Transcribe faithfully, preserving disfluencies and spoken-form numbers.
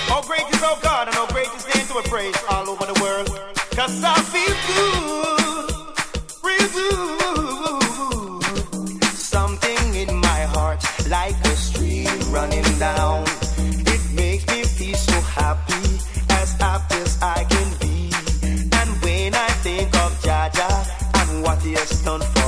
How great is our God and how great is the name to be praised all over the world. Cause I feel good, real good. Something in my heart, like a stream running down. It makes me feel so happy, as happy as I can be. And when I think of Jaja and what he has done for